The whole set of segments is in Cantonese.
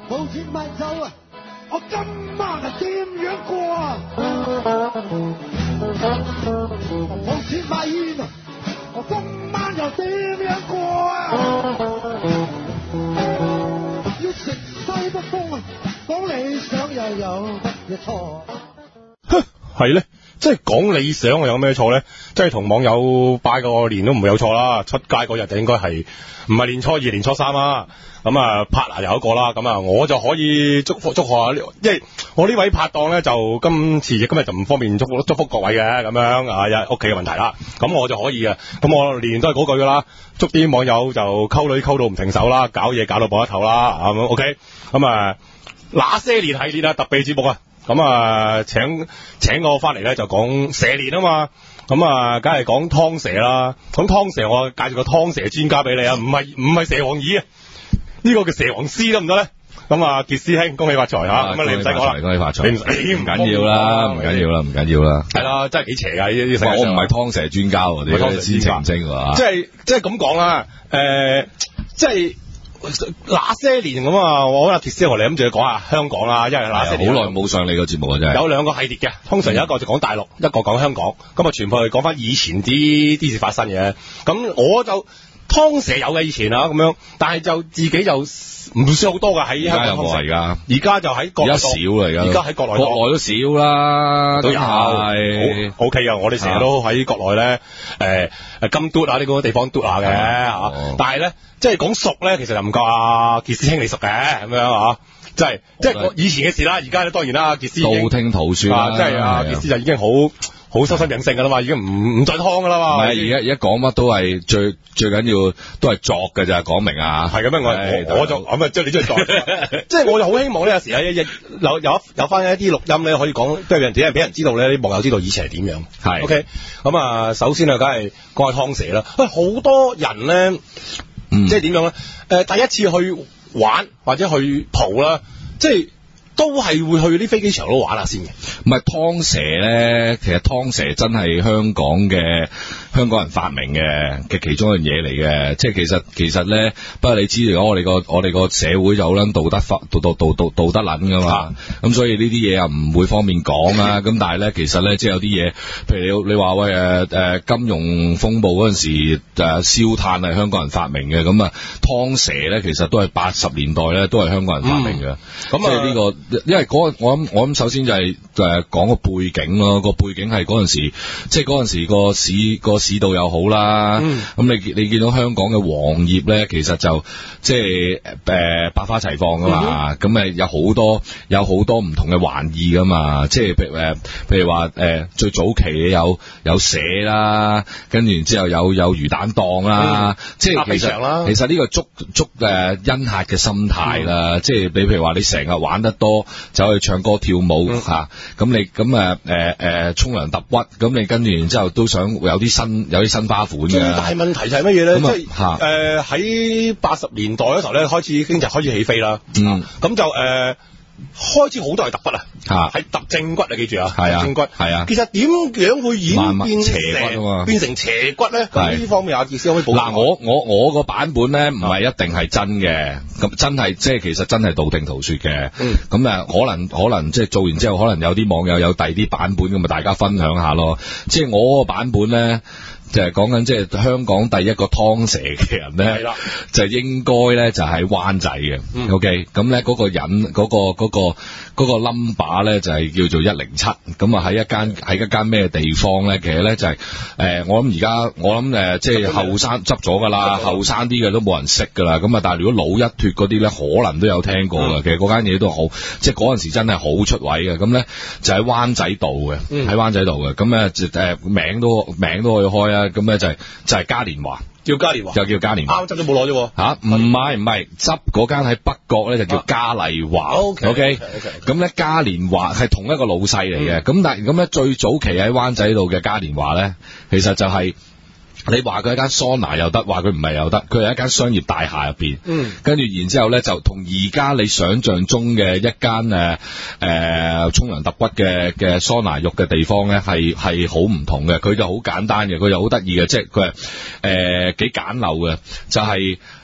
冇錢買酒啊！我今晚係點樣過啊？冇錢買煙啊！我今晚又點樣過啊？要食西北風啊！講理想又有乜嘢錯？ 係咧，即係講理想有咩錯咧？即係同網友拜個年都唔會有錯啦。出街嗰日就應該係唔係年初二、年初三啊？咁啊，partner有一個啦。咁啊，我就可以祝賀下，因為我呢位拍檔咧就今日就唔方便祝福各位嘅咁樣啊，屋企嘅問題啦。咁我就可以嘅。咁我年年都係嗰句噶啦，祝啲網友就溝女溝到唔停手啦，搞嘢搞到冇得唞啦。咁 OK。咁啊，那些年系列啊，特備節目啊。咁啊，請我翻嚟咧就講蛇年啊嘛，咁啊，梗係講湯蛇啦。咁湯蛇我介紹個湯蛇專家俾你啊，唔係蛇王二啊，呢個叫蛇王師得唔得咧？咁啊，傑師兄恭喜發財吓，咁啊你唔使講啦， 恭喜發財， 你唔緊要啦，唔緊要啦。 係啦，真係幾邪噶呢啲世界上。 我唔係湯蛇專家喎，你知澄清喎。 即係咁講啦，即係。那些年咁啊，我阿傑師我哋諗住講下香港啦，因為那些年好耐冇上你個節目啊，真係有兩個系列嘅，通常有一個就講大陸，一個講香港，咁啊全部係講翻以前啲事發生嘅。咁我就湯蛇有嘅以前啊咁樣，但係就自己就唔算好多噶喺香港湯蛇。而家就喺國內少啦，而家喺國內都少啦， 都有係 OK 啊！我哋成日都喺國內咧，金嘟啊呢個地方嘟下嘅嚇，但係咧。即係講熟咧，其實就唔夠阿傑師兄你熟嘅咁樣啊！即係以前嘅事啦，而家咧當然啦，傑師道聽途說啦， 即係阿傑師就已經好收心養性噶啦嘛，已經唔再湯噶啦嘛。 唔係而家講乜都係最緊要都係作㗎咋，講明啊！ 係咁樣我就咁啊，即係你中意作，即係我就好希望呢，有時有翻一啲錄音咧，可以講即係俾人知道咧，啲網友知道以前係點樣。係 OK 咁啊，首先啊，梗係講下湯蛇啦。喂，好多人咧。即係點樣咧？第一次去玩或者去蒲啦，即係都係會去啲飛機場度玩下先嘅。 唔係湯蛇咧，其實湯蛇真係香港人發明嘅其中一樣嘢嚟嘅。即係其實咧，不過你知如果我哋個社會就好撚道德撚噶嘛。咁所以呢啲嘢又唔會方便講啦。咁但係咧，其實咧，即係有啲嘢，譬如你話喂金融風暴嗰陣時燒炭係香港人發明嘅。咁啊湯蛇咧，其實都係80年代咧都係香港人發明嘅。咁即係呢個。因為我諗首先就係講個背景咯，個背景係嗰陣時，即係嗰陣時個市道又好啦。咁你見到香港嘅黃業咧，其實就即係百花齊放噶嘛。咁有好多唔同嘅玩意噶嘛。即係譬如話最早期有蛇啦，跟住然之後有魚蛋檔啦。即係其實呢個捉恩客嘅心態啦。即係你譬如話你成日玩得多。走去唱歌跳舞吓，咁你咁沖涼揼骨，咁你跟住然之後都想有啲新花款嘅。最大問題就係乜嘢咧？即係喺80年代嗰時候咧，開始經濟開始起飛啦。咁就開始好多係揼骨啊，係揼正骨啊，記住啊，正骨係啊。其實點樣會演變變成邪骨咧？咁呢方面阿傑師可以補。 嗱，我個版本咧唔係一定係真嘅，咁真係即係其實真係道聽途說嘅。咁可能即係做完之後，可能有啲網友有第二啲版本，咁咪大家分享下咯。即係我個版本咧。就係講緊即係香港第一個湯蛇嘅人咧，就應該咧就喺灣仔嘅。OK，咁咧嗰個人嗰個 number 咧就係叫做107。咁啊喺一間咩地方咧？其實咧就係我諗即係後生執咗噶啦，後生啲嘅都冇人識噶啦。咁啊，但係如果老一脫嗰啲咧，可能都有聽過嘅。其實嗰間嘢都好，即係嗰陣時真係好出位嘅。咁咧就喺灣仔度嘅，喺灣仔度嘅。咁咧名都可以開啊。咁咧就係嘉年華， 叫嘉年華， 就叫嘉年華。 啱執都冇攞啫吓， 唔係執嗰間喺北角咧就叫嘉麗華。OK，咁咧嘉年華係同一個老細嚟嘅。咁但係咁咧最早期喺灣仔度嘅嘉年華咧，其實就係。你話佢一間桑拿又得，話佢唔係又得，佢係一間商業大廈入邊，跟住然之後咧就同而家你想象中嘅一間沖涼揼骨嘅桑拿浴嘅地方咧係好唔同嘅，佢就好簡單嘅，佢就好得意嘅，即係佢係幾簡陋嘅，就係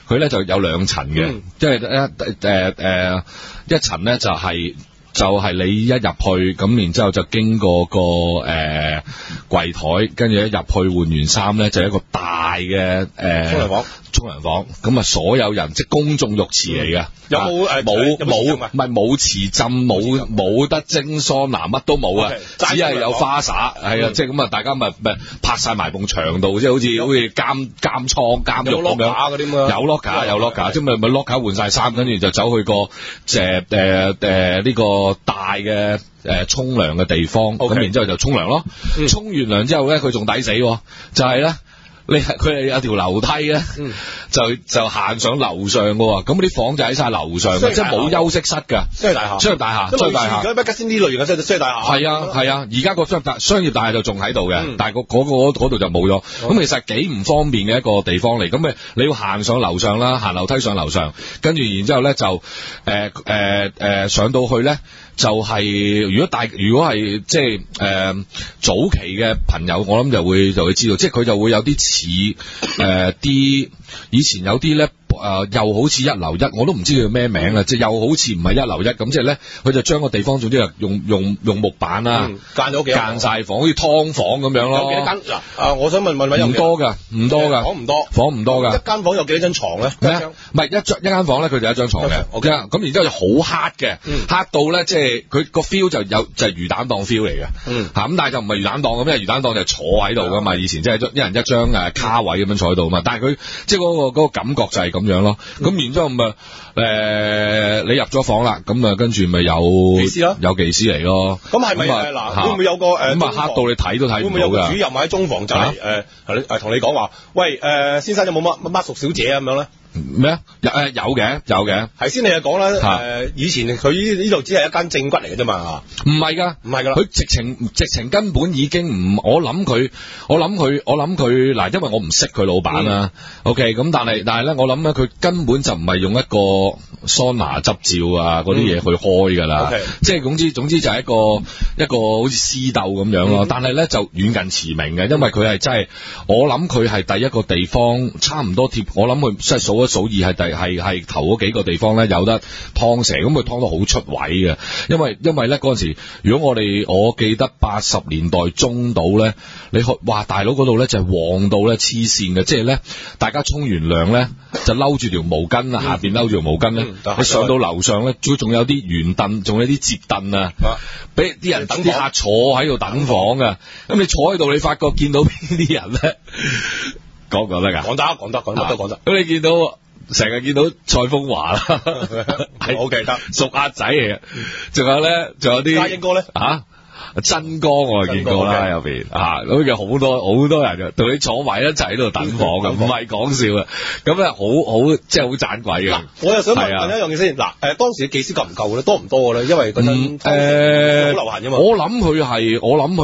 佢咧就有兩層嘅，即係一層咧就係你一入去咁，然之後就經過個櫃台，跟住一入去換完衫咧，就係一個大嘅沖涼房，咁啊所有人即係公眾浴池嚟嘅， 有冇冇池浸，冇得蒸桑拿，乜都冇啊，只係有花灑，係啊，即係咁啊，大家咪拍晒埋埲牆度，即係好似監倉監獄咁樣，有 locker，即係咪 locker 換晒衫，跟住就走去個呢個大嘅沖涼嘅地方，咁然之後就沖涼咯，沖完涼之後咧，佢仲抵死，就係咧。佢係有條樓梯咧，就行上樓上嘅喎，咁啲房就喺晒樓上嘅，即係冇休息室㗎。商業大廈， 而家乜先呢類型嘅商業大廈。 係啊，而家個商業大廈就仲喺度嘅，但係嗰度就冇咗。咁其實幾唔方便嘅一個地方嚟，咁你要行上樓上啦，行樓梯上樓上，跟住然之後咧就上到去咧。就係如果係即係早期嘅朋友，我諗就會知道，即係佢就會有啲似啲以前有啲咧。又好似一樓一，我都唔知佢咩名啦，即係又好似唔係一樓一咁，即係咧，佢就將個地方總之係用木板啊，間晒房，好似劏房咁樣咯。有幾多間嗱？我想問唔多㗎，房唔多㗎。一間房有幾多張床咧？唔係一間房咧，佢就一張床嘅。OK，咁然之後就好黑嘅，黑到咧，即係佢個 feel 就係魚蛋檔 feel 嚟嘅。咁但係就唔係魚蛋檔咁，因為魚蛋檔就坐喺度㗎嘛，以前即係一人一張卡位咁樣坐喺度嘛，但係佢即係嗰個感覺就係咁樣咯，咁然之後咪你入咗房啦，咁啊跟住咪有技師咯，有技師嚟咯。咁係咪嗱？會唔會有個咁啊黑到你睇都睇唔到㗎？會唔會有個主任喺中房就係同你講話，喂先生有冇乜熟小姐咁樣咧？咩啊？有嘅。係先你就講啦。以前佢呢度只係一間正骨嚟嘅啫嘛。唔係㗎，佢直情根本已經唔，我諗佢嗱，因為我唔識佢老闆啦。OK，咁但係咧，我諗咧佢根本就唔係用一個桑拿執照啊嗰啲嘢去開㗎啦。即係總之就係一個好似私鬥咁樣咯。但係咧就遠近馳名嘅，因為佢係真係我諗佢係第一個地方，差唔多貼，我諗佢即係數一數二係頭嗰幾個地方咧有得劏蛇，咁佢劏得好出位嘅，因為咧嗰陣時，如果我記得80年代中到咧，你去哇大佬嗰度咧就係旺到咧黐線嘅，即係咧大家沖完涼咧就摟住條毛巾啊，下邊摟住條毛巾咧，你上到樓上咧，仲有啲圓凳，仲有啲摺凳啊，俾啲人等啲客坐喺度等房㗎，咁你坐喺度，你發覺見到邊啲人咧？講得㗎？講得。咁你見到成日見到蔡風華啦，係我記得熟鴨仔嚟嘅，仲有啲家英哥咧真哥我係見過啦，入邊咁有好多人嘅，同你坐埋一齊喺度等房嘅，唔係講笑啊！咁咧好即係好盞鬼嘅。我又想問一樣嘢先，當時嘅技師夠唔夠咧？多唔多嘅咧？因為嗰陣好流行啫嘛。我諗佢係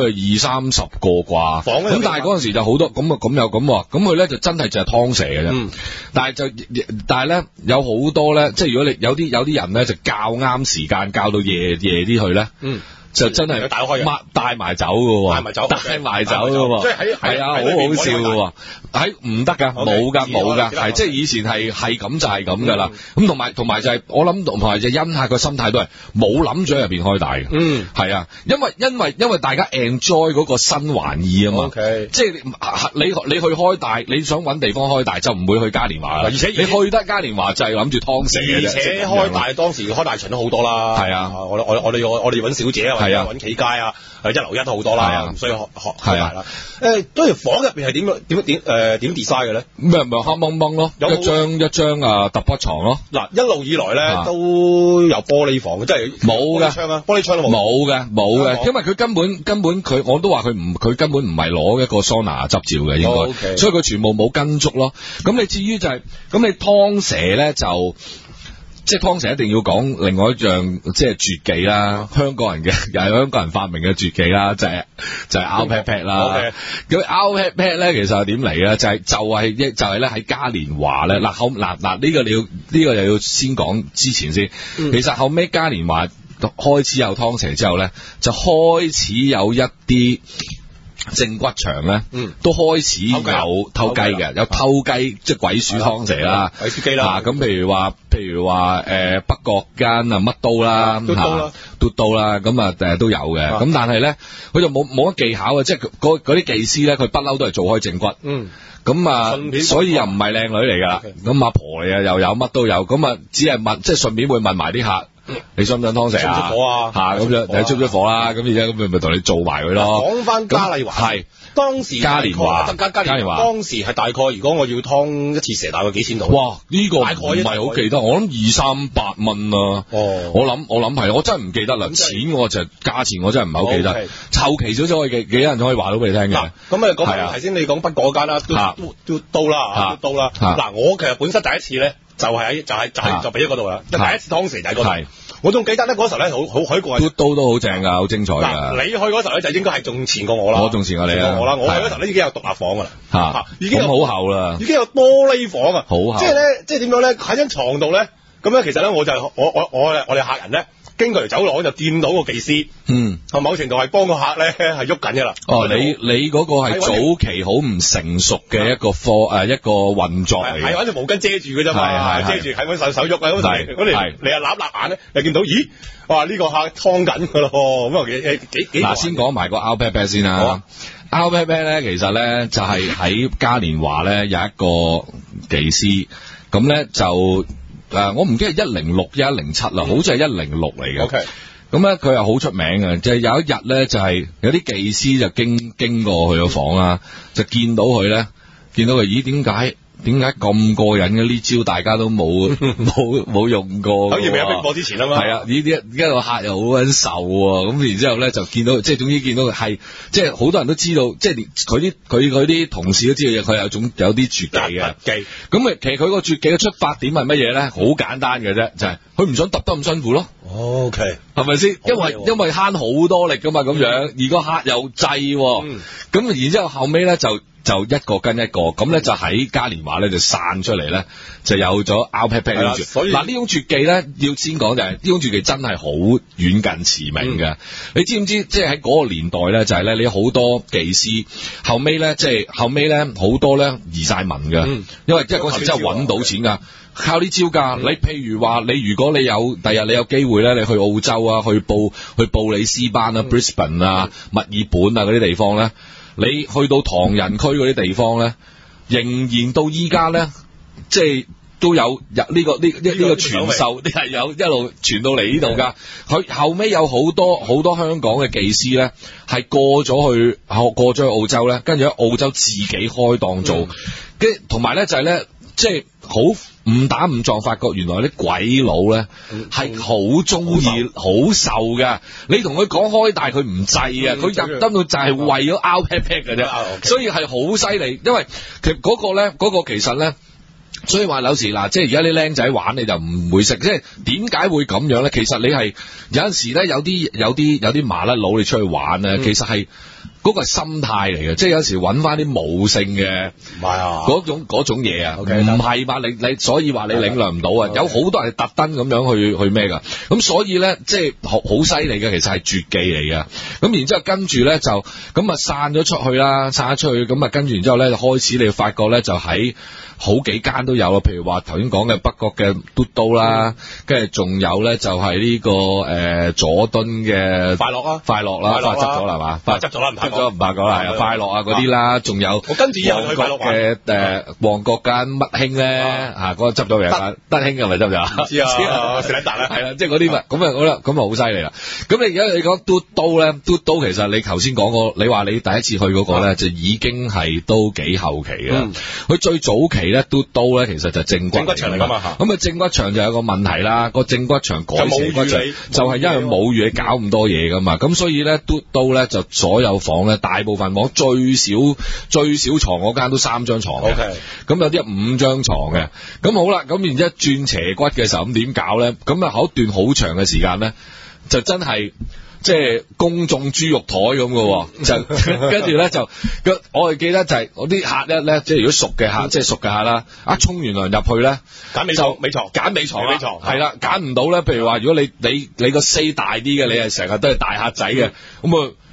20-30個啩，咁但係嗰陣時就好多咁又咁喎，咁佢咧就真係就係劏蛇嘅啫。但係咧有好多咧，即係如果你有啲人咧就較啱時間，較到夜啲去咧。就真係帶埋走嘅喎，帶埋走嘅喎，即係係啊，好好笑嘅喎，唔得㗎，冇㗎，係即係以前係咁就係咁㗎啦。咁同埋就係我諗同埋就因下個心態都係冇諗住喺入邊開大嘅，係啊，因為大家 enjoy 嗰個新玩意啊嘛，即係你去開大，你想揾地方開大就唔會去嘉年華啦，而且你去得嘉年華就係諗住劏蛇嘅啫，而且開大當時開大場都好多啦，係啊，我哋揾小姐啊。係啊，揾企街啊，一樓一都好多啦，所以學大啦。嗰條房入邊係點 design 嘅咧？咪黑掹掹咯，一張揼骨床咯。嗱，一路以來咧都有玻璃房嘅，即係冇嘅窗啊，玻璃窗都冇嘅，因為佢根本佢我都話佢根本唔係攞一個桑拿執照嘅應該，所以佢全部冇跟足咯。咁你至於就係咁，你劏蛇咧就。即係劏蛇一定要講另外一樣即係絕技啦，香港人發明嘅絕技啦，就係拗 pat pat 啦。咁拗 pat pat 咧，其實係點嚟咧？就係咧喺嘉年華咧嗱呢個又要先講之前先。其實後尾嘉年華開始有劏蛇之後咧，就開始有一啲正骨場咧，都開始有偷雞嘅，有偷雞即係鬼鼠湯蛇啦， 鬼鼠機啦。 咁譬如話北角間啊乜刀啦，嘟刀啦，咁啊都有嘅。咁但係咧，佢就冇乜技巧嘅，即係嗰啲技師咧，佢不嬲都係做開正骨。咁啊，所以又唔係靚女嚟㗎啦。咁阿婆嚟啊，又有乜都有。咁啊，只係問，即係順便會問埋啲客。你想唔想湯蛇啊？咁樣你出咗火啦，咁而家咁咪同你做埋佢咯。 講翻嘉麗華係當時嘉年華當時係大概，如果我要湯一次蛇大概幾錢度？ 哇！呢個唔係好記得，我諗200-300蚊啊。我諗係，我真係唔記得啦。錢我就價錢我真係唔係好記得。湊期少少可以幾多人可以話到俾你聽嘅。咁啊講頭先你講北嗰間啦，都刀啦。嗱，我其實本身第一次咧。就俾咗嗰度啦，第一次湯蛇就喺嗰度。我仲記得咧嗰時候咧好過癮，嘟刀都好正噶，好精彩噶。你去嗰時候咧就應該係仲前過我啦，我仲前過你啦。我去嗰時候咧已經有獨立房噶啦，已經好厚啦，已經有玻璃房啊，好厚。即係點樣咧？喺張床度咧，咁咧其實咧我哋客人咧。經過條走廊就見到個技師，某程度係幫個客咧係喐緊嘅啦。你嗰個係早期好唔成熟嘅一個一個運作嚟嘅，係揾條毛巾遮住嘅啫嘛，遮住喺嗰手喐啊，咁你又揦眼咧，又見到咦，哇呢個客湯緊㗎咯，咁啊幾嗱先講埋個 out pat pat 先啦。out pat pat 咧其實咧就係喺嘉年華咧有一個技師，咁咧就。我唔記得係106、107啦，好似係106嚟嘅。OK，咁咧佢又好出名嘅，就係有一日咧就係有啲技師就經過佢個房啦，就見到佢，咦點解咁過癮嘅呢招大家都冇用過？好似未有冰火之前啊嘛。係啊，呢啲而家個客又好撚瘦喎，咁然之後咧就見到，即係總之見到佢係，即係好多人都知道，即係連佢啲同事都知道佢有啲絕技嘅。咁其實佢個絕技嘅出發點係乜嘢咧？好簡單嘅啫，就係佢唔想揼得咁辛苦咯。OK， 係咪先？因為慳好多力噶嘛，咁樣而個客又滯，咁然之後尾咧就一個跟一個，咁咧就喺嘉年華咧就散出嚟咧，就有咗 out pat pat 呢種絕。嗱呢種絕技咧，要先講就係呢種絕技真係好遠近馳名嘅。你知唔知？即係喺嗰個年代咧，就係咧你好多技師後尾咧好多咧移晒民嘅，因為嗰時真係揾到錢噶，靠呢招㗎。你譬如話如果你第日你有機會咧，你去澳洲啊，去布里斯班啊、Brisbane 啊、墨爾本啊嗰啲地方咧。你去到唐人區嗰啲地方咧，仍然到依家咧，即係都有呢個傳授，係有一路傳到嚟呢度噶。佢後尾有好多香港嘅技師咧，係過咗去澳洲咧，跟住喺澳洲自己開檔做，跟住同埋咧就係咧，即係好誤打誤撞，發覺原來啲鬼佬咧係好中意好受嘅。你同佢講開，但係佢唔制啊，佢入得到就係為咗 out pat pat 嘅啫，所以係好犀利。因為其實嗰個其實咧。所以話有時嗱，即係而家啲僆仔玩你就唔會識，即係點解會咁樣咧？其實你係有陣時咧，有啲麻甩佬你出去玩咧，其實係嗰個係心態嚟嘅，即係有時揾翻啲無性嘅，唔係啊，嗰種嘢啊，唔係嘛？你所以話你領略唔到啊，有好多人係特登咁樣去咩噶，咁所以咧即係好犀利嘅，其實係絕技嚟嘅。咁然之後跟住咧就咁啊散咗出去啦，咁啊跟住然之後咧就開始你發覺咧就喺好幾間都有咯，譬如話頭先講嘅北角嘅嘟刀啦，跟住仲有咧就係呢個佐敦嘅快樂啦，執咗啦係嘛？執咗啦，唔怕講啦，係啊，快樂啊嗰啲啦，仲有我跟住又去快樂嘅旺角間乜興咧嗰個執咗未？德興係咪執咗？知啊，士禮達啦，係啦，即係嗰啲咪咁啊好啦，咁啊好犀利啦。咁你而家你講嘟刀咧，嘟刀其實你頭先講過，你話你第一次去嗰個咧就已經係都幾後期嘅，佢最早期咧嘟刀咧，其實就正骨場嚟噶嘛。咁啊正骨場就有個問題啦，個正骨場改邪骨場就係因為冇預你搞咁多嘢噶嘛。咁所以咧嘟刀咧就所有房咧，大部分房最少床嗰間都3張床嘅。咁有啲5張床嘅。咁好啦，咁然之後轉邪骨嘅時候咁點搞咧？咁啊好一段好長嘅時間咧，就真係。即係公眾豬肉台咁嘅，就跟住咧就，我係記得就係我啲客咧，即係如果熟嘅客，即係熟嘅客啦，一沖完涼入去咧，揀尾床，係啦，揀唔到咧，譬如話如果你個 C 大啲嘅，你係成日都係大客仔嘅，咁啊，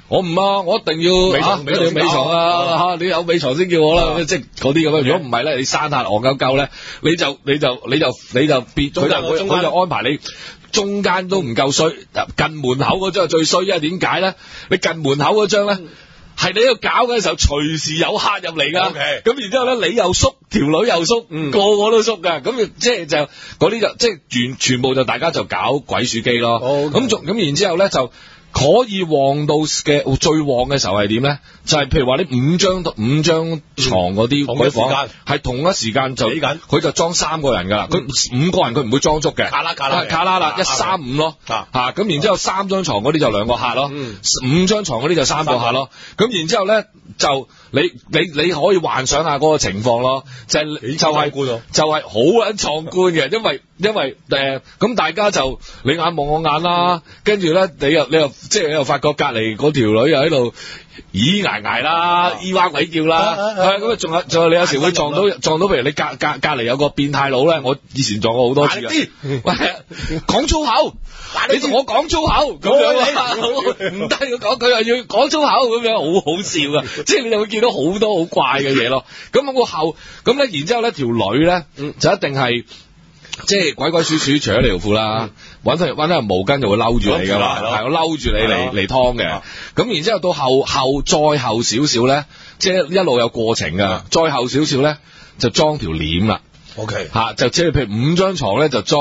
我唔啊，我一定要一定要尾床啊，你有尾床先叫我啦，即係嗰啲咁樣。如果唔係咧，你山下戇鳩鳩咧，你就別佢就安排你。中間都唔夠衰，近門口嗰張係最衰，因為點解咧？你近門口嗰張咧，係你喺度搞嘅時候，隨時有客入嚟噶。咁然之後咧，你又縮，條女又縮，個個都縮噶。咁即係就嗰啲就即係全部就大家就搞鬼鼠機咯。咁然之後咧就。可以旺到嘅最旺嘅時候係點咧？就係譬如話你五張床嗰啲鬼房，係同一時間就佢就裝3個人噶啦。佢5個人佢唔會裝足嘅，卡啦啦135咯嚇。咁然之後3張床嗰啲就2個客咯，5張床嗰啲就3個客咯。咁然之後咧就你可以幻想下嗰個情況咯，就係好撚壯觀嘅，因為咁大家就你眼望我眼啦，跟住咧你又即係你又發覺隔離嗰條女又喺度咦捱捱啦，咿哇鬼叫啦，咁啊仲有你有時會撞到，譬如你隔離有個變態佬咧，我以前撞過好多次嘅，講粗口，你同我講粗口咁樣，唔得佢又要講粗口咁樣，好好笑噶，即係你就會見到好多好怪嘅嘢咯。咁咧，然之後咧條女咧就一定係。即係鬼鬼祟祟除咗你條褲啦，揾條毛巾就會嬲住你噶嘛，係我嬲住你嚟劏嘅。咁然之後到再後少少咧，即係一路有過程噶。再後少少咧就裝條簾啦。OK 嚇，就即係譬如5張床咧就裝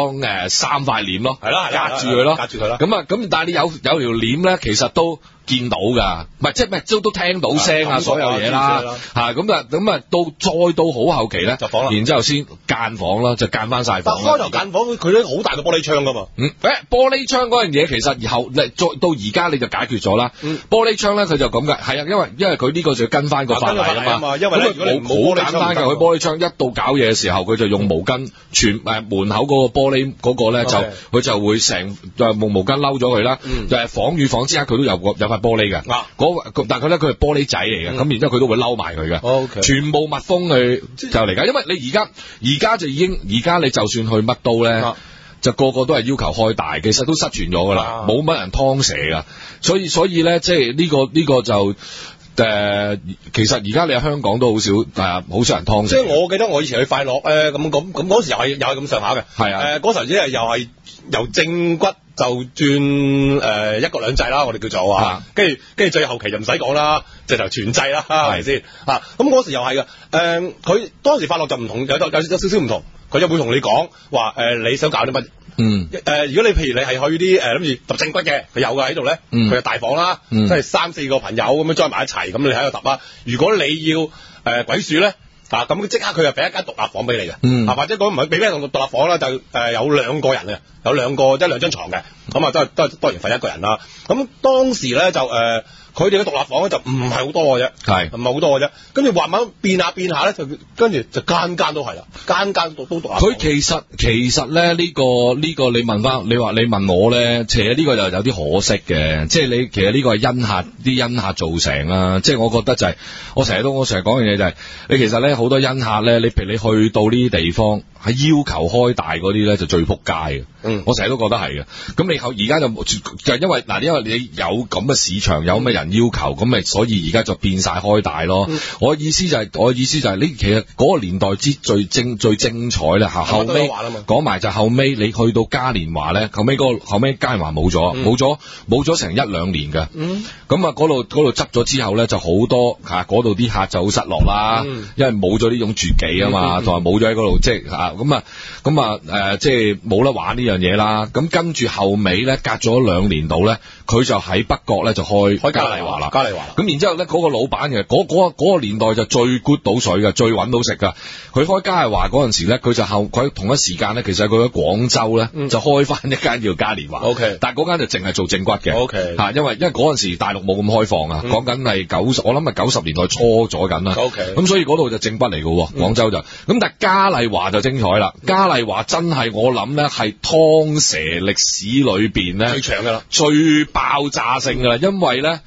3塊簾咯，係啦，隔住佢咯，咁但係你有條簾咧，其實都見到㗎，唔係即係都聽到聲啊，所有嘢啦嚇，咁啊再到好後期咧，就房啦，然之後先間房啦，就間翻晒房。開頭間房佢咧好大個玻璃窗㗎嘛，玻璃窗嗰樣嘢其實以後再到而家你就解決咗啦。玻璃窗咧佢就咁㗎，係啊，因為佢呢個就要跟翻個法例啊嘛，因為咧好簡單㗎，佢玻璃窗一到搞嘢嘅時候，佢就用毛巾門口嗰個玻璃嗰個咧就佢就會成用毛巾嬲咗佢啦，就係房與房之間佢都有塊玻璃嘅，但係佢係玻璃仔嚟嘅，咁然之後佢都會嬲埋佢嘅，全部密封佢就嚟㗎，因為你而家就已經你就算去乜都咧，就個個都係要求開大，其實都失傳咗㗎啦，冇乜人劏蛇㗎，所以咧即係呢個就。其實而家你喺香港都好少，好少人劏蛇。即係我記得我以前去快樂咧，咁嗰時又係咁上下嘅。係啊，嗰時候即係又係由正骨就轉一國兩制啦，我哋叫做啊。跟住最後期就唔使講啦，直頭全制啦，係咪先？咁嗰時又係嘅。佢當時快樂就唔同，有少少唔同。佢就會同你講話你想搞啲乜？如果你譬如你係去啲諗住揼正骨嘅，佢有㗎喺度咧，佢就大房啦，即係3-4個朋友咁樣 join 埋一齊，咁你喺度揼啦。如果你要鬼鼠咧，咁即刻佢就俾一間獨立房俾你嘅，或者講唔係俾咩獨立房啦，就有2個人嘅，有2個即係2張床嘅，咁都係當然瞓1個人啦。咁當時咧就佢哋嘅獨立房咧就唔係好多嘅啫，係唔係好多嘅啫。跟住慢慢變下咧，就跟住就間都係啦，間都獨立房。佢其實咧呢個你問翻你問我咧，其實呢個就有啲可惜嘅，即係你其實呢個係因客造成啦。即係我覺得就係我成日講嘅嘢就係你其實咧好多因客咧，你譬如你去到呢啲地方係要求開大嗰啲咧就最撲街嘅。我成日都覺得係嘅。咁你而家就因為你有咁嘅市場，有咁嘅人要求，咁咪所以而家就變晒開大咯。我意思就係你其實嗰個年代之最精彩咧，後尾講埋就後尾你去到嘉年華咧，後尾嘉年華冇咗成1-2年嘅。咁啊嗰度執咗之後咧，就好多嗰度啲客就好失落啦，因為冇咗呢種絕技啊嘛，同埋冇咗喺嗰度即係即係冇得玩呢樣嘢啦。咁跟住後尾咧，隔咗2年度咧，佢就喺北角咧就開嘉麗華啦。咁然之後咧，嗰個老闆嘅嗰個年代就最 good 到水嘅，最揾到食㗎。佢開嘉麗華嗰陣時咧，佢同一時間咧，其實佢喺廣州咧就開翻一間叫嘉年華。但係嗰間就淨係做正骨嘅。因為嗰陣時大陸冇咁開放啊，講緊係我諗係90年代初咗緊啦。咁所以嗰度就正骨嚟嘅，廣州就。咁但係嘉麗華就精彩啦。嘉麗華真係我諗咧係劏蛇歷史裏邊咧最長㗎啦，最爆炸性㗎啦，因為咧。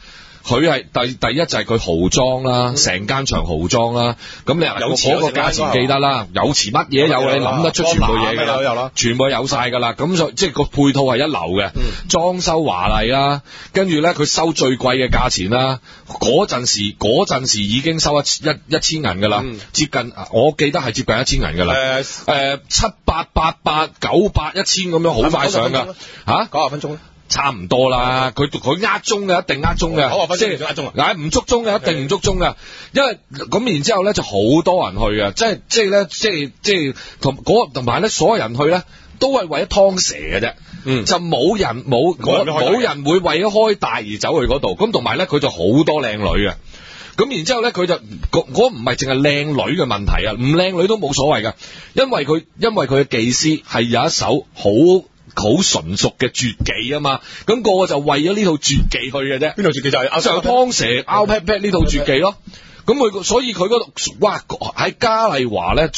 佢係第一就係佢豪裝啦，成間場豪裝啦。咁你嗰個價錢記得啦，有錢乜嘢有，你諗得出全部嘢㗎啦，全部有晒㗎啦。咁所以即係個配套係一流嘅，裝修華麗啦，跟住咧佢收最貴嘅價錢啦。嗰陣時已經收一千銀㗎啦，接近我記得係接近1000銀㗎啦。700、800、900、1000咁樣好快上㗎嚇 ，90分鐘咧。 差唔多啦，佢呃鐘嘅，一定呃鐘嘅，即係呃鐘唔足鐘嘅，一定唔足鐘嘅，因為咁然之後咧就好多人去嘅，即係同埋咧所有人去咧都係為咗劏蛇嘅啫，就冇人會為咗開大而走去嗰度，咁同埋咧佢就好多靚女嘅。咁然之後咧，佢就嗰唔係淨係靚女嘅問題啊，唔靚女都冇所謂噶，因為佢嘅技師係有一手好純熟嘅絕技啊嘛，咁個個就為咗呢套絕技去嘅啫。邊套絕技就係劏蛇拗 pat pat 呢套絕技咯。咁佢所以佢嗰度，哇喺嘉麗華咧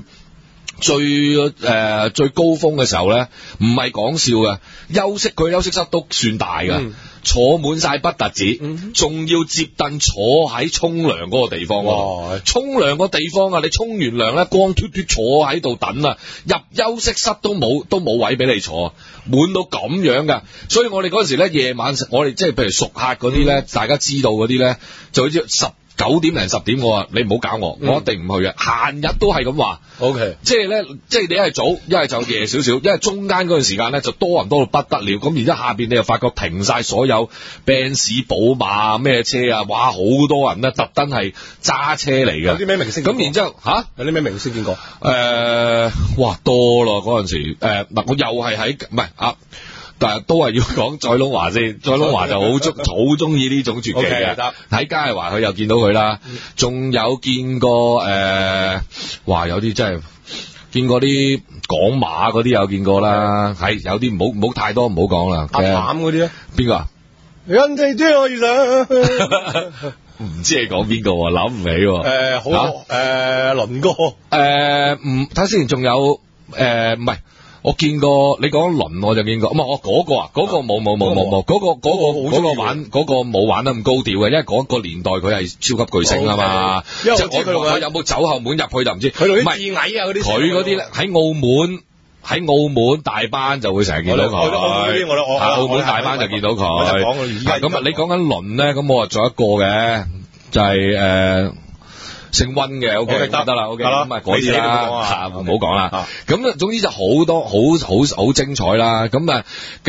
最高峰嘅時候咧，唔係講笑嘅，佢休息室都算大㗎。坐滿晒不特止，仲要接凳坐喺沖涼嗰個地方。沖涼個地方啊，你沖完涼咧，光脫脫坐喺度等啊，入休息室都冇位俾你坐，滿到咁樣噶。所以我哋嗰時咧夜晚，我哋即係譬如熟客嗰啲咧，大家知道嗰啲咧，就好似9點零10點，我話你唔好搞我一定唔去嘅，閒日都係咁話。OK， 即係咧，即係你一係早，一係就夜少少，因為中間嗰段時間咧就多人多到不得了，咁然之後下邊你又發覺停晒所有 Benz、寶馬咩車啊，哇好多人咧特登係揸車嚟嘅。有啲咩明星？咁然之後有啲咩明星見過？哇多咯嗰陣時，嗱我又係喺唔係啊。但係都係要講再龍華先，再龍華就好中意呢種絕技嘅。喺嘉麗華佢又見到佢啦，仲有見過話有啲真係見過啲港馬嗰啲有見過啦，係有啲唔好太多唔好講啦。阿膽嗰啲咧，邊個啊？人哋知我想，唔知你講邊個喎？諗唔起喎。好倫哥。睇下先，仲有唔係。我見過你講輪我就見過，唔係我嗰個啊，嗰個冇，嗰個冇玩得咁高調嘅，因為嗰個年代佢係超級巨星啊嘛，即係我有冇走後門入去就唔知。佢啲智矮啊嗰啲，佢嗰啲咧喺澳門大班就會成日見到佢，澳門大班就見到佢。咁啊，你講緊輪咧，咁我啊仲有一個嘅，就係姓溫嘅 ，OK 得啦 ，OK 咁啊嗰啲啦，唔好講啦。咁總之就好多好精彩啦。咁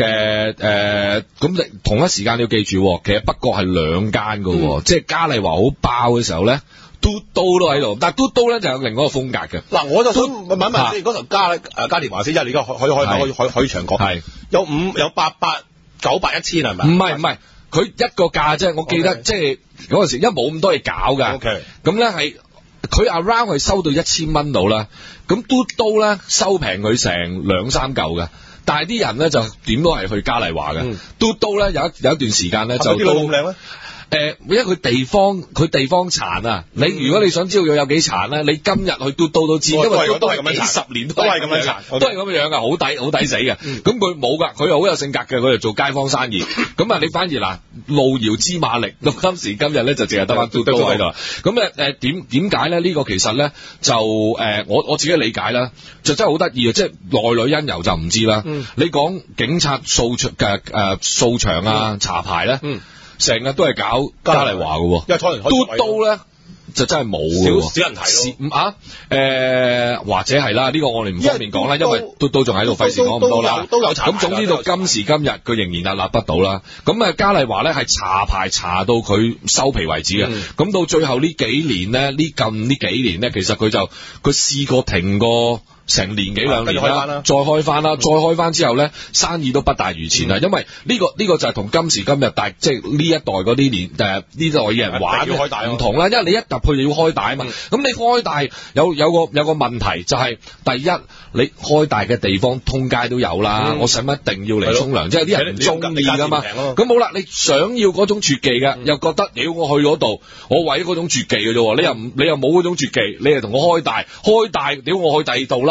咁同一時間你要記住，其實北角係2間噶，即係嘉麗華好爆嘅時候咧，嘟都喺度，但係嘟都咧就有另外一個風格嘅。嗱，我就想問你嗰頭嘉年華先，因為你而家可以長講，係有800、900、1000係咪？唔係。佢一個價啫，我記得即係嗰陣時，因為冇咁多嘢搞㗎。咁咧係佢 around 係收到1000蚊度啦。咁嘟都咧收平佢成2-3嚿嘅，但係啲人咧就點都係去嘉麗華嘅。嘟都咧有一段時間咧就啲路咁靚咧。因為佢地方殘啊！如果你想知道有幾殘咧，你今日去嘟都都知，因為嘟都係幾十年都係咁樣殘，都係咁樣㗎，好抵死嘅。咁佢冇㗎，佢又好有性格嘅，佢就做街坊生意。咁啊，你反而嗱路遙知馬力，到今時今日咧就淨係得翻嘟都喺度。咁點解咧？呢個其實咧就我自己理解啦，就真係好得意啊！即係內裏因由就唔知啦。你講警察掃場啊、查牌咧。成日都係搞嘉麗華嘅，因為嘟都咧就真係冇嘅，少人睇咯。或者係啦，呢個我哋唔方便講啦，因為嘟都仲喺度，費事講咁多啦。都有查牌。咁總之到今時今日，佢仍然屹立不倒啦。咁嘉麗華咧係查牌查到佢收皮為止嘅。咁到最後呢幾年咧，呢幾年咧，其實佢試過停過成年幾兩年啦，再開翻之後咧，生意都不大如前啦。因為呢個就係同今時今日即係呢一代嗰啲呢代嘅人玩唔同啦。因為你一入去就要開大啊嘛。咁你開大有個問題就係，第一你開大嘅地方通街都有啦，我使乜一定要嚟沖涼？即係啲人唔中意噶嘛。咁好啦，你想要嗰種絕技嘅，又覺得我去嗰度，我為嗰種絕技嘅啫。你又冇嗰種絕技，你又同我開大，我去第二度啦。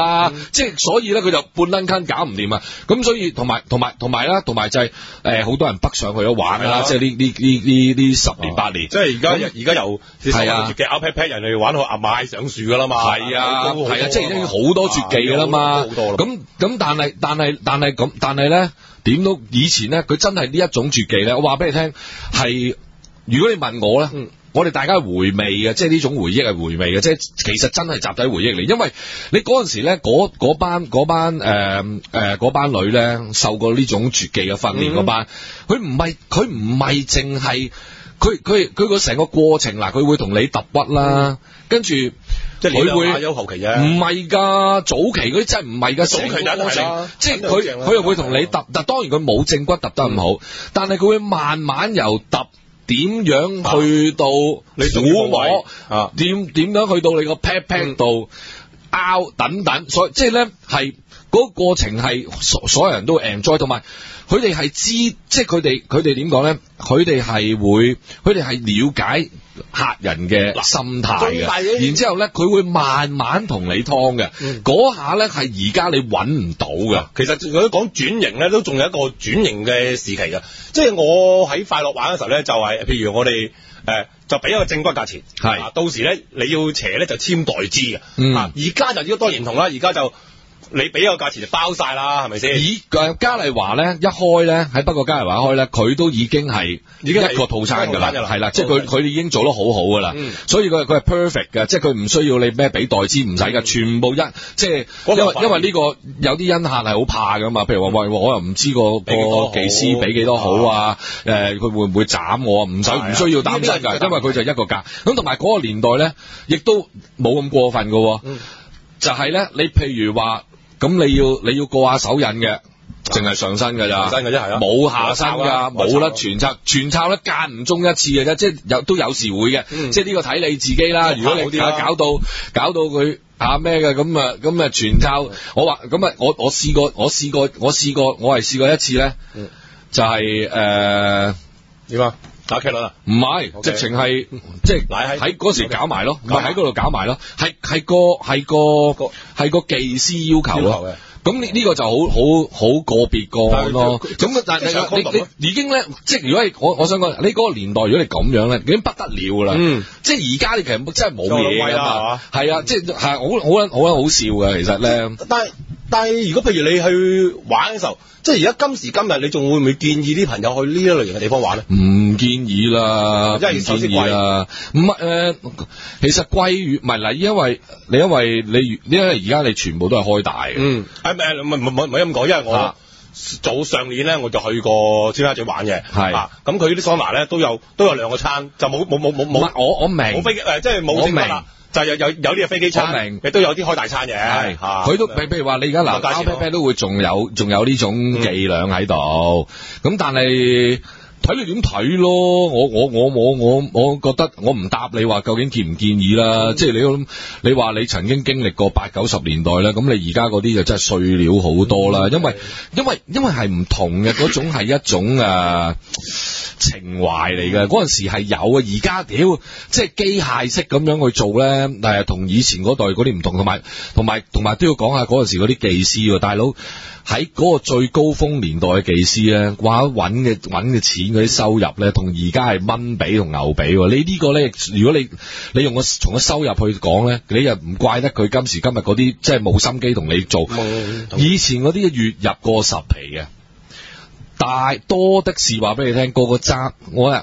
啦，即係所以咧佢就半撚坑搞唔掂啊！咁所以同埋就係好多人北上去咗玩啦，即係呢10年8年， 即係而家由係啊絕技拗 pat pat 人哋玩到阿買上樹噶啦嘛， 係啊，即係已經好多絕技噶啦嘛，咁但係咧點都以前咧佢真係呢一種絕技咧，我話俾你聽係，如果你問我咧。我哋大家回味嘅，即係呢種回憶係回味嘅，即係其實真係集體回憶嚟，因為你嗰陣時咧，嗰班女咧受過呢種絕技嘅訓練嗰班，佢唔係淨係佢個成個過程嗱，佢會同你揼骨啦，跟住即係佢會有後期啫， 唔係㗎，早期嗰啲真係唔係㗎，早期過程，即係佢又會同你揼，但當然佢冇正骨揼得咁好，但係佢會慢慢由揼。點樣去到撫摸？點樣去到你個 pat pat 度拗等等，所以即係咧係嗰個過程係所有人都 enjoy，同埋佢哋係知，即係佢哋點講咧？佢哋係了解客人嘅心態嘅，然之後咧佢會慢慢同你劏嘅，嗰下咧係而家你揾唔到嘅。 其實如果講轉型咧，都仲有一個轉型嘅時期嘅。即係我喺快樂玩嘅時候咧，就係譬如我哋就俾一個正骨價錢，係到時咧你要邪咧就簽代支嘅。而家就當然唔同啦，而家就你俾個價錢就包晒啦，係咪先？ 嘉麗華咧一開咧喺北角嘉麗華開咧，佢都已經係一個套餐㗎啦，係啦，即係佢已經做得好好㗎啦，所以佢係 perfect 嘅，即係佢唔需要你咩俾代資唔使㗎，全部即係因為呢個有啲恩客係好怕㗎嘛，譬如話喂我又唔知個技師俾幾多好啊，佢會唔會斬我啊？唔需要擔心㗎，因為佢就一個價，咁同埋嗰個年代咧，亦都冇咁過分㗎，就係咧你譬如話。咁你要過下手印嘅，淨係上身㗎咋，冇下身㗎，冇得全抄咧間唔中一次嘅啫，即係都有時會嘅，即係呢個睇你自己啦。如果你搞到佢咩嘅咁啊全抄，我話咁啊我試過我係試過一次咧，就係點啊？打劇啦， 唔係，直情係即係喺嗰時搞埋咯，唔係喺嗰度搞埋咯，係個技師要求咯。咁呢個就好個別個案咯。咁但係你已經咧，即係如果係我想講，你嗰個年代如果你咁樣咧，已經不得了噶啦。即係而家你其實真係冇嘢噶嘛。係啊，即係好笑嘅其實咧。 但係如果譬如你去玩嘅時候，即係而家今時今日，你仲會唔會建議啲朋友去呢一類型嘅地方玩咧？ 唔建議啦， 唔建議啦。 唔係其實貴與唔係嗱，因為而家你全部都係開大嘅。 唔係咁講，因為我早上年咧我就去過尖沙咀玩嘅，係咁佢啲桑拿咧都有兩個餐，就冇我明冇飛機即係冇正骨啦。就有啲係飛機餐，亦都有啲開大餐嘅。係， 佢都譬如話你而家嗱包 pat pat 都會仲有呢種伎倆喺度。咁但係睇你點睇咯。我覺得我唔答你話究竟建唔建議啦。即係你話你曾經經歷過80、90年代咧，咁你而家嗰啲就真係碎料好多啦。因為係唔同嘅嗰種係一種情懷嚟嘅，嗰陣時係有啊，而家屌即係機械式咁樣去做咧，同以前嗰代嗰啲唔同，同埋都要講下嗰陣時嗰啲技師喎，大佬喺嗰個最高峰年代嘅技師咧，哇揾嘅錢嗰啲收入咧，同而家係蚊比同牛比喎，你呢個咧，如果你用從個收入去講咧，你又唔怪得佢今時今日嗰啲即係冇心機同你做，以前嗰啲月入過10皮嘅。大多的是話俾你聽，個揸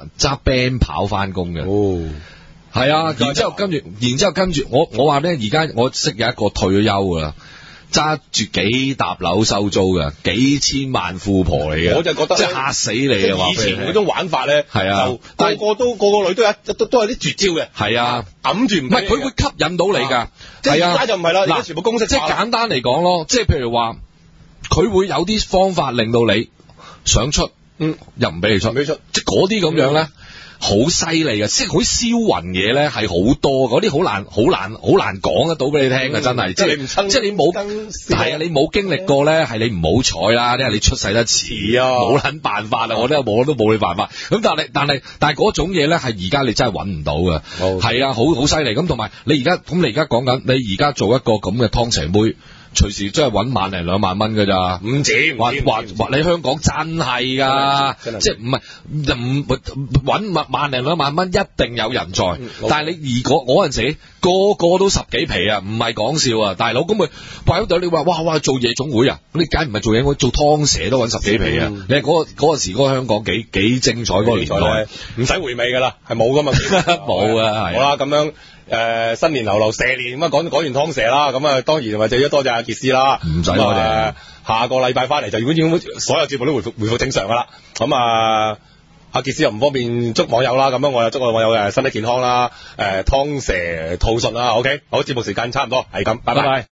band 跑翻工嘅，係啊，然之後跟住我話咧，而家我識有一個退咗休噶啦，揸住幾沓樓收租嘅，幾千萬富婆嚟嘅， 我就覺得即係嚇死你啊！ 以前嗰種玩法咧，係啊，個個女都有啲絕招嘅，係啊，揞住唔係佢會吸引到你㗎，係啊，而家就唔係啦，而家全部公式， 即係簡單嚟講咯，即係譬如話，佢會有啲方法令到你。想出，又唔俾你出，即係嗰啲咁樣咧，好犀利嘅，即係好銷魂嘢咧，係好多，嗰啲好難講得到俾你聽嘅，真係，即係你冇，係啊，你冇經歷過咧，係你唔好彩啦，因為你出世得遲啊，冇撚辦法啦，我都冇你辦法，咁但係嗰種嘢咧，係而家你真係揾唔到嘅，係啊，好犀利，咁同埋你而家講緊，你而家做一個咁嘅湯蛇妹。 隨時真係揾萬零2萬蚊㗎咋， 唔止， 話你香港真係㗎，即係唔揾萬零2萬蚊一定有人在，但係你如果嗰陣時個個都10幾皮啊，唔係講笑啊，大佬咁佢擺喺度，你話哇做夜總會啊，你梗唔係做夜總會，做湯蛇都揾10幾皮啊，你係嗰陣時嗰個香港幾精彩嗰個年代， 唔使回味㗎啦，係冇㗎嘛， 冇啊， 好啦咁樣。新年流流蛇年咁啊，講完湯蛇啦，咁啊當然咪就要多謝阿傑斯啦， 唔使我哋下個禮拜翻嚟就基本所有節目都回復正常噶啦，咁阿傑斯又唔方便祝網友啦，咁樣我又祝我網友身體健康啦，湯蛇兔順啦 ，OK， 好，節目時間差唔多係咁，拜拜。